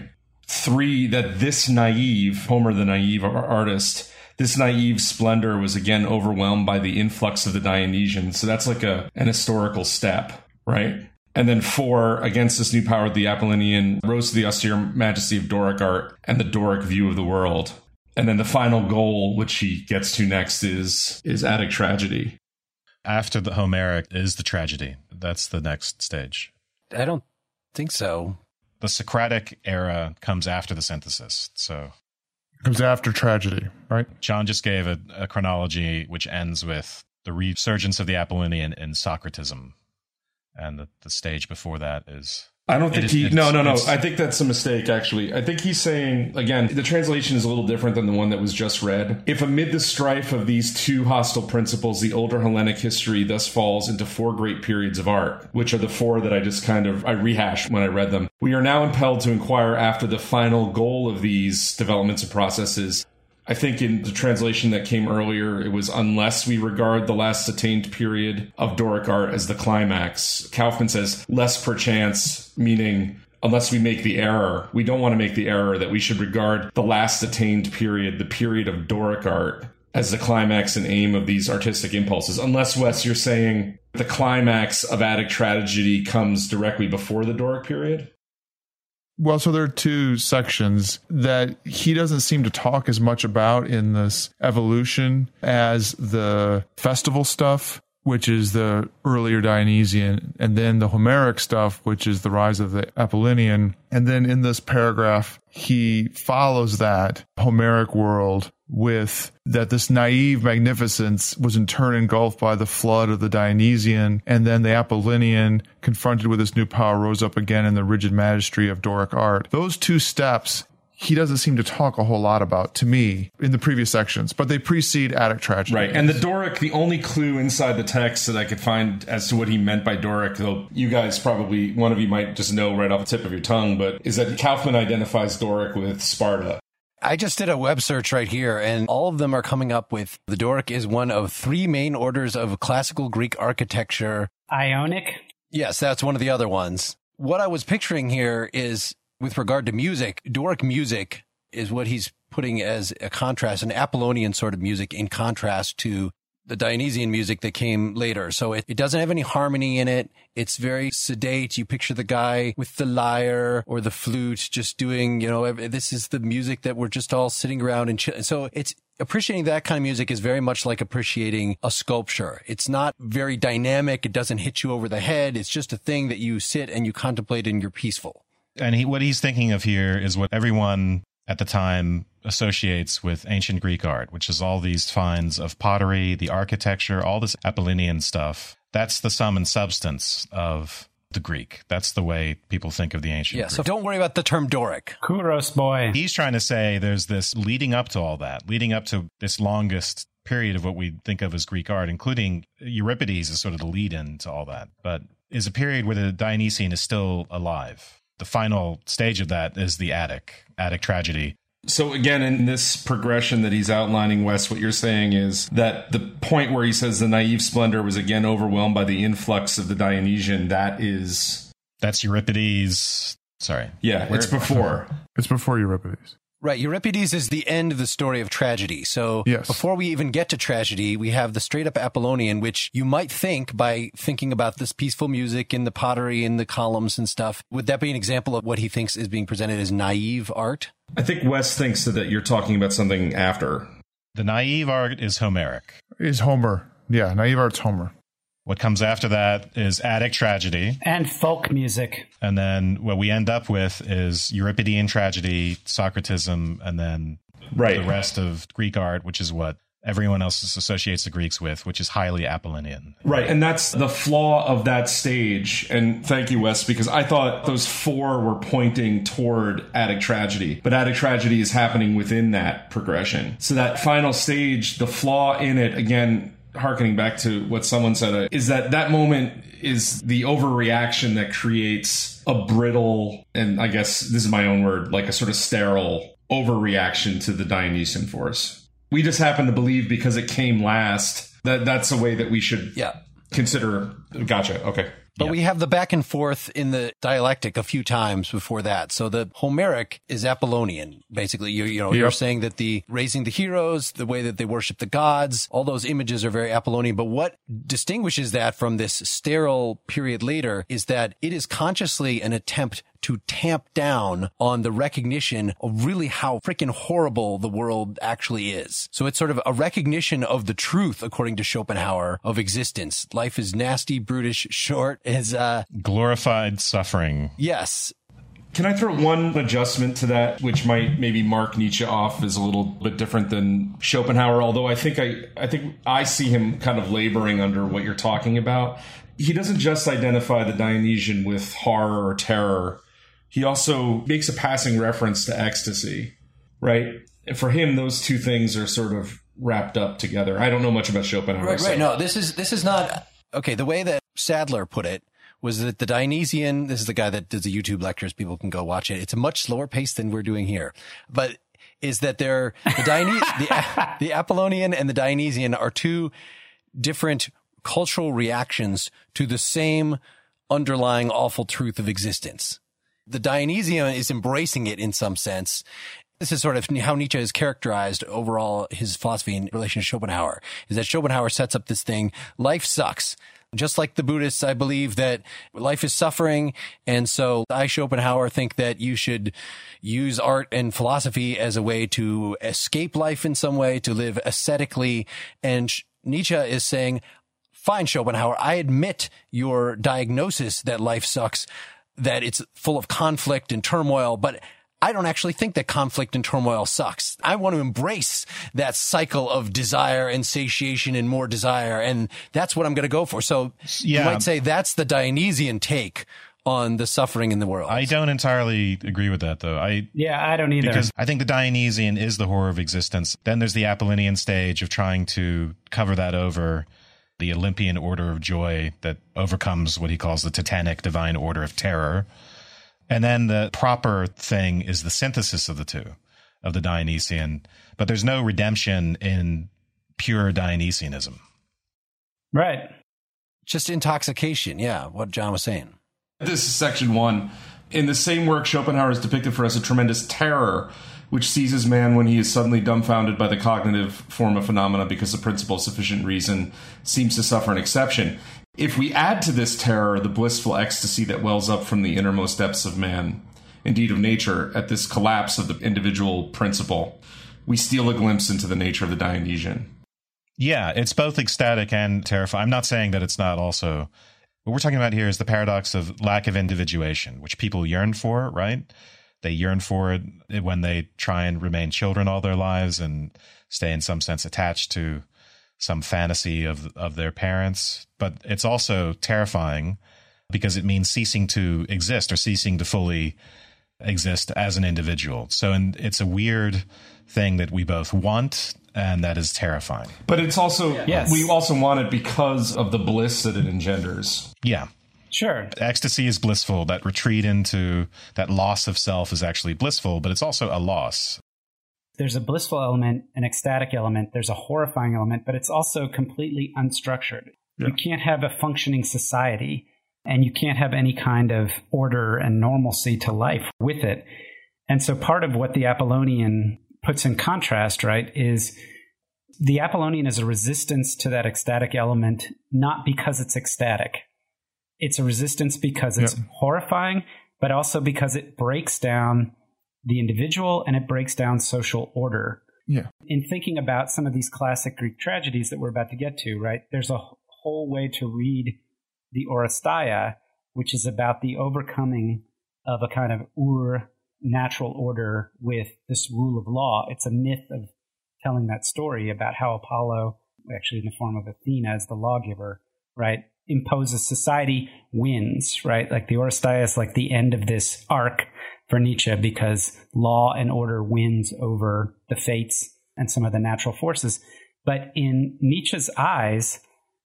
3, that this naive, Homer the naive artist, this naive splendor was again overwhelmed by the influx of the Dionysian. So that's like an historical step, right? And then 4, against this new power, the Apollinian rose to the austere majesty of Doric art and the Doric view of the world. And then the final goal, which he gets to next, is Attic tragedy. After the Homeric is the tragedy. That's the next stage. I don't think so. The Socratic era comes after the synthesis. So it comes after tragedy, right? John just gave a chronology which ends with the resurgence of the Apollinian in Socratism. And the stage before that is... I don't think No. I think that's a mistake, actually. I think he's saying, again, the translation is a little different than the one that was just read. If amid the strife of these two hostile principles, the older Hellenic history thus falls into 4 great periods of art, which are the 4 that I rehashed when I read them. We are now impelled to inquire after the final goal of these developments and processes. I think in the translation that came earlier, it was unless we regard the last attained period of Doric art as the climax. Kaufman says less perchance, meaning unless we make the error. We don't want to make the error that we should regard the last attained period, the period of Doric art, as the climax and aim of these artistic impulses. Unless, Wes, you're saying the climax of Attic tragedy comes directly before the Doric period? Well, so there are two sections that he doesn't seem to talk as much about in this evolution as the festival stuff, which is the earlier Dionysian, and then the Homeric stuff, which is the rise of the Apollonian. And then in this paragraph, he follows that Homeric world with that this naive magnificence was in turn engulfed by the flood of the Dionysian, and then the Apollonian, confronted with this new power, rose up again in the rigid majesty of Doric art. Those two steps he doesn't seem to talk a whole lot about, to me, in the previous sections, but they precede Attic tragedy. Right. And the Doric, the only clue inside the text that I could find as to what he meant by Doric, though you guys probably, one of you might just know right off the tip of your tongue, but is that Kaufman identifies Doric with Sparta. I just did a web search right here, and all of them are coming up with the Doric is one of three main orders of classical Greek architecture. Ionic? Yes, that's one of the other ones. What I was picturing here is, with regard to music, Doric music is what he's putting as a contrast, an Apollonian sort of music in contrast to the Dionysian music that came later. So it doesn't have any harmony in it. It's very sedate. You picture the guy with the lyre or the flute just doing, this is the music that we're just all sitting around and chill. So it's appreciating that kind of music is very much like appreciating a sculpture. It's not very dynamic. It doesn't hit you over the head. It's just a thing that you sit and you contemplate and you're peaceful. And what he's thinking of here is what everyone at the time associates with ancient Greek art, which is all these finds of pottery, the architecture, all this Apollonian stuff. That's the sum and substance of the Greek. That's the way people think of the ancient Greek. So don't worry about the term Doric. Kouros boy. He's trying to say there's this leading up to all that, leading up to this longest period of what we think of as Greek art, including Euripides is sort of the lead-in to all that, but is a period where the Dionysian is still alive. The final stage of that is the Attic tragedy. So again, in this progression that he's outlining, Wes, what you're saying is that the point where he says the naive splendor was again overwhelmed by the influx of the Dionysian, that's Euripides. Sorry. Yeah, it's before. It's before Euripides. Right. Euripides is the end of the story of tragedy. So Before we even get to tragedy, we have the straight up Apollonian, which you might think by thinking about this peaceful music and the pottery and the columns and stuff. Would that be an example of what he thinks is being presented as naive art? I think Wes thinks that you're talking about something after. The naive art is Homeric. Is Homer. Yeah, naive art's Homer. What comes after that is Attic tragedy. And folk music. And then what we end up with is Euripidean tragedy, Socratism, and then the rest of Greek art, which is what everyone else associates the Greeks with, which is highly Apollonian. Right, and that's the flaw of that stage. And thank you, Wes, because I thought those four were pointing toward Attic tragedy. But Attic tragedy is happening within that progression. So that final stage, the flaw in it, again, harkening back to what someone said, is that moment is the overreaction that creates a brittle, and I guess this is my own word, like a sort of sterile overreaction to the Dionysian force. We just happen to believe because it came last that's a way that we should consider. Gotcha. Okay. But we have the back and forth in the dialectic a few times before that. So the Homeric is Apollonian. Basically, you're saying that the raising the heroes, the way that they worship the gods, all those images are very Apollonian. But what distinguishes that from this sterile period later is that it is consciously an attempt to tamp down on the recognition of really how freaking horrible the world actually is. So it's sort of a recognition of the truth, according to Schopenhauer, of existence. Life is nasty, brutish, short, is glorified suffering. Yes. Can I throw one adjustment to that, which might maybe mark Nietzsche off as a little bit different than Schopenhauer, although I think I see him kind of laboring under what you're talking about. He doesn't just identify the Dionysian with horror or terror. He also makes a passing reference to ecstasy, right? For him, those two things are sort of wrapped up together. I don't know much about Schopenhauer. Right. No, this is not... Okay, the way that Sadler put it was that the Dionysian, this is the guy that does the YouTube lectures, people can go watch it. It's a much slower pace than we're doing here. But is that the Apollonian and the Dionysian are two different cultural reactions to the same underlying awful truth of existence. The Dionysian is embracing it in some sense. This is sort of how Nietzsche has characterized overall his philosophy in relation to Schopenhauer, is that Schopenhauer sets up this thing, life sucks. Just like the Buddhists, I believe that life is suffering. And so I, Schopenhauer, think that you should use art and philosophy as a way to escape life in some way, to live ascetically. And Nietzsche is saying, fine, Schopenhauer, I admit your diagnosis that life sucks, that it's full of conflict and turmoil, but I don't actually think that conflict and turmoil sucks. I want to embrace that cycle of desire and satiation and more desire, and that's what I'm going to go for. So you might say that's the Dionysian take on the suffering in the world. I don't entirely agree with that, though. I don't either. Because I think the Dionysian is the horror of existence. Then there's the Apollonian stage of trying to cover that over, the Olympian order of joy that overcomes what he calls the Titanic divine order of terror. And then the proper thing is the synthesis of the two, of the Dionysian. But there's no redemption in pure Dionysianism. Right. Just intoxication. Yeah, what John was saying. This is section 1. In the same work, Schopenhauer has depicted for us a tremendous terror which seizes man when he is suddenly dumbfounded by the cognitive form of phenomena because the principle of sufficient reason seems to suffer an exception. If we add to this terror the blissful ecstasy that wells up from the innermost depths of man, indeed of nature, at this collapse of the individual principle, we steal a glimpse into the nature of the Dionysian. Yeah, it's both ecstatic and terrifying. I'm not saying that it's not also... What we're talking about here is the paradox of lack of individuation, which people yearn for, right? They yearn for it when they try and remain children all their lives and stay in some sense attached to some fantasy of their parents. But it's also terrifying because it means ceasing to exist or ceasing to fully exist as an individual. So it's a weird thing that we both want, and that is terrifying. But it's also, we also want it because of the bliss that it engenders. Yeah. Sure. Ecstasy is blissful. That retreat into that loss of self is actually blissful, but it's also a loss. There's a blissful element, an ecstatic element. There's a horrifying element, but it's also completely unstructured. Yeah. You can't have a functioning society, and you can't have any kind of order and normalcy to life with it. And so part of what the Apollonian puts in contrast, right, is the Apollonian is a resistance to that ecstatic element, not because it's ecstatic. It's a resistance because it's horrifying, but also because it breaks down the individual and it breaks down social order. Yeah. In thinking about some of these classic Greek tragedies that we're about to get to, right, there's a whole way to read the Oresteia, which is about the overcoming of a kind of natural order with this rule of law. It's a myth of telling that story about how Apollo, actually in the form of Athena as the lawgiver, right, imposes society, wins, right? Like the Oresteia is like the end of this arc for Nietzsche because law and order wins over the fates and some of the natural forces. But in Nietzsche's eyes,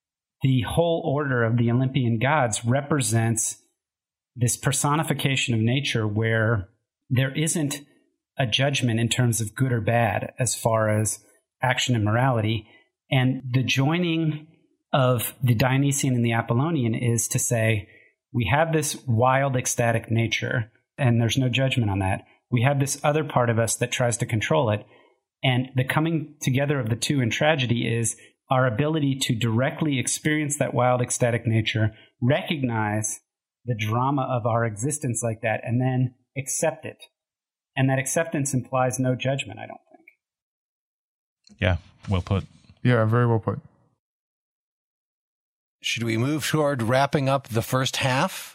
the whole order of the Olympian gods represents this personification of nature where there isn't a judgment in terms of good or bad as far as action and morality. And the joining of the Dionysian and the Apollonian is to say, we have this wild, ecstatic nature, and there's no judgment on that. We have this other part of us that tries to control it. And the coming together of the two in tragedy is our ability to directly experience that wild, ecstatic nature, recognize the drama of our existence like that, and then accept it. And that acceptance implies no judgment, I don't think. Yeah, well put. Yeah, very well put. Should we move toward wrapping up the first half?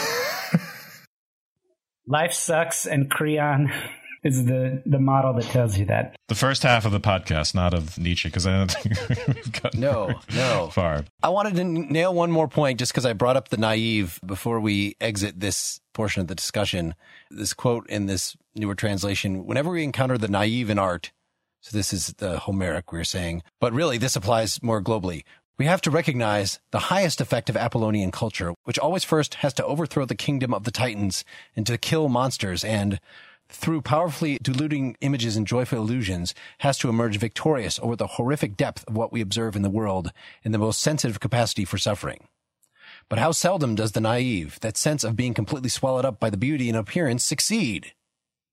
Life sucks, and Creon is the model that tells you that. The first half of the podcast, not of Nietzsche, because I don't think we've gotten far. I wanted to nail one more point just because I brought up the naive before we exit this portion of the discussion. This quote in this newer translation, whenever we encounter the naive in art, so this is the Homeric we're saying, but really this applies more globally. We have to recognize the highest effect of Apollonian culture, which always first has to overthrow the kingdom of the Titans and to kill monsters and, through powerfully diluting images and joyful illusions, has to emerge victorious over the horrific depth of what we observe in the world and the most sensitive capacity for suffering. But how seldom does the naive, that sense of being completely swallowed up by the beauty and appearance, succeed?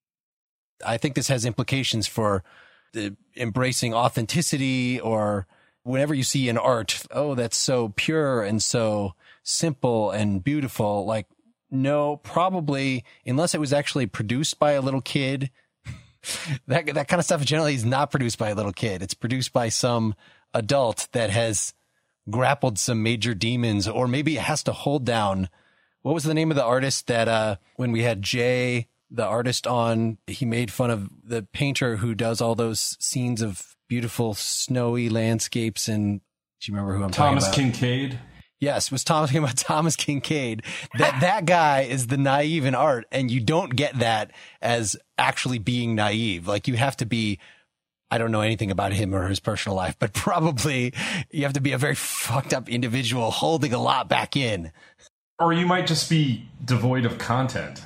I think this has implications for the embracing authenticity or whenever you see an art, oh, that's so pure and so simple and beautiful. Like, no, probably, unless it was actually produced by a little kid, that kind of stuff generally is not produced by a little kid. It's produced by some adult that has grappled some major demons, or maybe it has to hold down. What was the name of the artist that, when we had Jay, the artist, on, he made fun of the painter who does all those scenes of beautiful snowy landscapes? And do you remember who I'm talking about? Thomas Kincaid. Yes, was talking about Thomas Kincaid. That guy is the naive in art, and you don't get that as actually being naive. Like, you have to be, I don't know anything about him or his personal life, but probably you have to be a very fucked up individual holding a lot back in. Or you might just be devoid of content.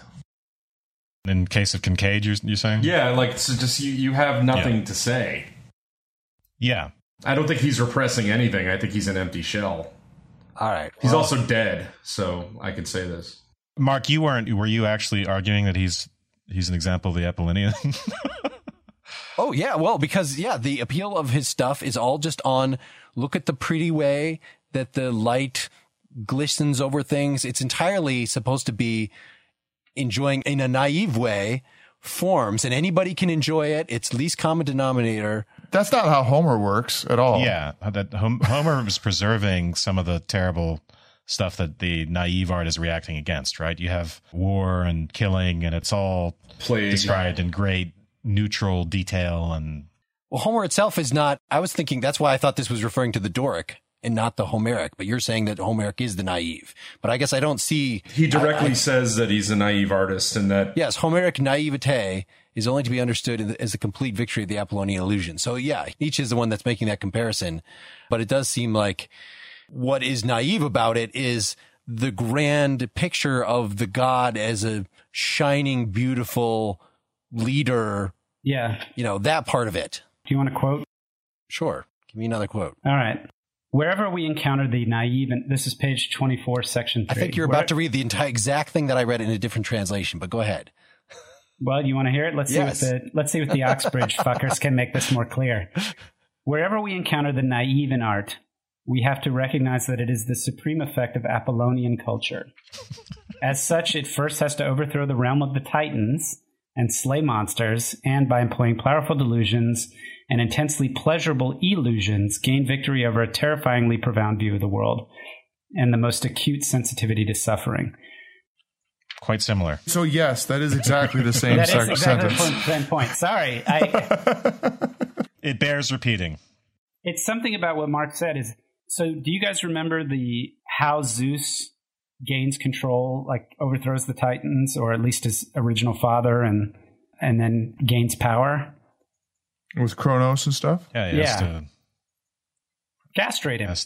In case of Kincaid, you're saying? Yeah, like, so just you have nothing to say. Yeah. I don't think he's repressing anything. I think he's an empty shell. All right. He's also dead, so I could say this. Mark, were you actually arguing that he's an example of the Apollonian? Oh, yeah. Well, because, the appeal of his stuff is all just on, look at the pretty way that the light glistens over things. It's entirely supposed to be enjoying, in a naive way, forms, and anybody can enjoy it. It's least common denominator. That's not how Homer works at all. Yeah, that Homer was preserving some of the terrible stuff that the naive art is reacting against, right? You have war and killing, and it's all described in great neutral detail. And well, Homer itself is not, I was thinking, that's why I thought this was referring to the Doric and not the Homeric, but you're saying that Homeric is the naive. But I guess I don't see... He directly says that he's a naive artist, and that... Yes, Homeric naivete is only to be understood as a complete victory of the Apollonian illusion. So yeah, Nietzsche is the one that's making that comparison. But it does seem like what is naive about it is the grand picture of the god as a shining, beautiful leader. Yeah. That part of it. Do you want a quote? Sure. Give me another quote. All right. Wherever we encounter the naive, and this is page 24, section 3. I think you're about to read the entire exact thing that I read in a different translation, but go ahead. Well, you want to hear it? Let's see what the Oxbridge fuckers can make this more clear. Wherever we encounter the naive in art, we have to recognize that it is the supreme effect of Apollonian culture. As such, it first has to overthrow the realm of the Titans and slay monsters, and by employing powerful delusions and intensely pleasurable illusions, gain victory over a terrifyingly profound view of the world and the most acute sensitivity to suffering. Quite similar. So yes, that is exactly the same That is exactly sentence. the same point. Sorry. It bears repeating. It's something about what Mark said is, so do you guys remember how Zeus gains control, like overthrows the Titans, or at least his original father, and then gains power? With Kronos and stuff? Yeah, he has to castrate him.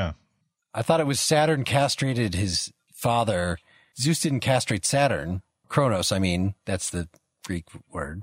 I thought it was Saturn castrated his father. Zeus didn't castrate Saturn. Kronos, that's the Greek word.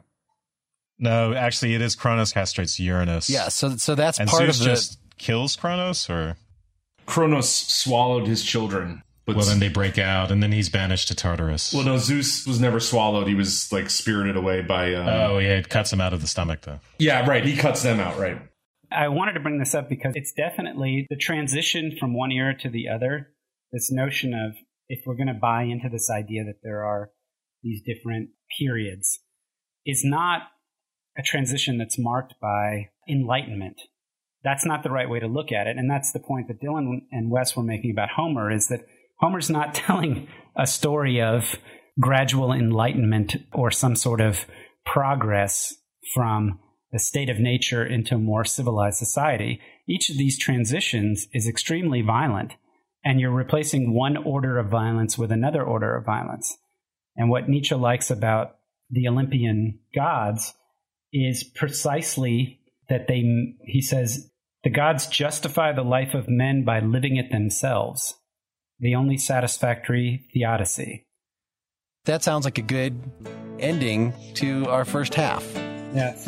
No, actually, it is Kronos castrates Uranus. Yeah, so that's and part Zeus of the... just kills Kronos, or? Kronos swallowed his children. But then they break out, and then he's banished to Tartarus. Well, no, Zeus was never swallowed. He was, spirited away by... it cuts him out of the stomach, though. Yeah, right. He cuts them out, right. I wanted to bring this up because it's definitely the transition from one era to the other. This notion of, if we're going to buy into this idea that there are these different periods, is not a transition that's marked by enlightenment. That's not the right way to look at it. And that's the point that Dylan and Wes were making about Homer, is that Homer's not telling a story of gradual enlightenment or some sort of progress from the state of nature into a more civilized society. Each of these transitions is extremely violent, and you're replacing one order of violence with another order of violence. And what Nietzsche likes about the Olympian gods is precisely that he says, the gods justify the life of men by living it themselves, the only satisfactory theodicy. That sounds like a good ending to our first half. Yes.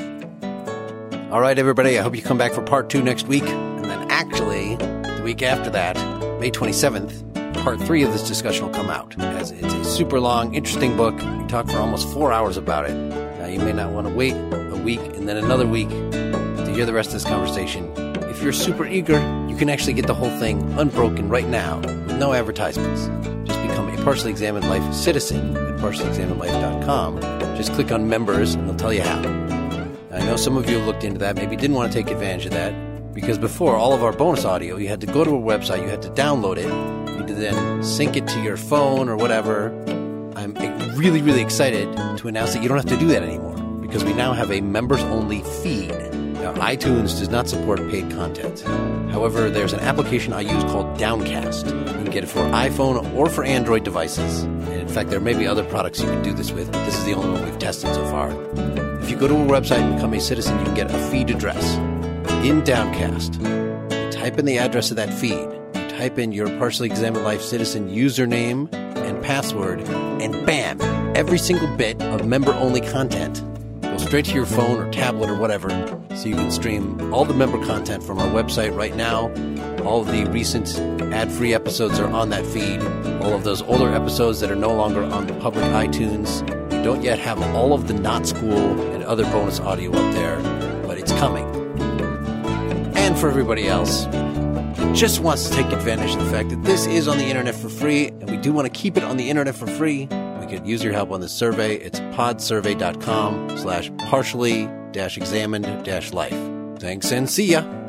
All right, everybody, I hope you come back for part 2 next week. And then actually, the week after that, May 27th, part 3 of this discussion will come out. As it's a super long, interesting book. We talked for almost 4 hours about it. Now, you may not want to wait a week and then another week to hear the rest of this conversation. if you're super eager, you can actually get the whole thing unbroken right now with no advertisements. Just become a Partially Examined Life citizen at partiallyexaminedlife.com. Just click on members and they'll tell you how. I know some of you looked into that, maybe didn't want to take advantage of that, because before, all of our bonus audio, you had to go to a website, you had to download it, you had to then sync it to your phone or whatever. I'm really, really excited to announce that you don't have to do that anymore, because we now have a members-only feed. Now, iTunes does not support paid content. However, there's an application I use called Downcast. You can get it for iPhone or for Android devices. And in fact, there may be other products you can do this with, but this is the only one we've tested so far. If you go to a website and become a citizen, you can get a feed address. In Downcast, you type in the address of that feed. You type in your Partially Examined Life citizen username and password, and bam, every single bit of member-only content goes straight to your phone or tablet or whatever, so you can stream all the member content from our website right now. All of the recent ad-free episodes are on that feed. All of those older episodes that are no longer on the public iTunes. We don't yet have all of the Not School and other bonus audio up there, but it's coming. And for everybody else who just wants to take advantage of the fact that this is on the internet for free, and we do want to keep it on the internet for free, we could use your help on this survey. It's podsurvey.com/partially-examined-life. Thanks and see ya.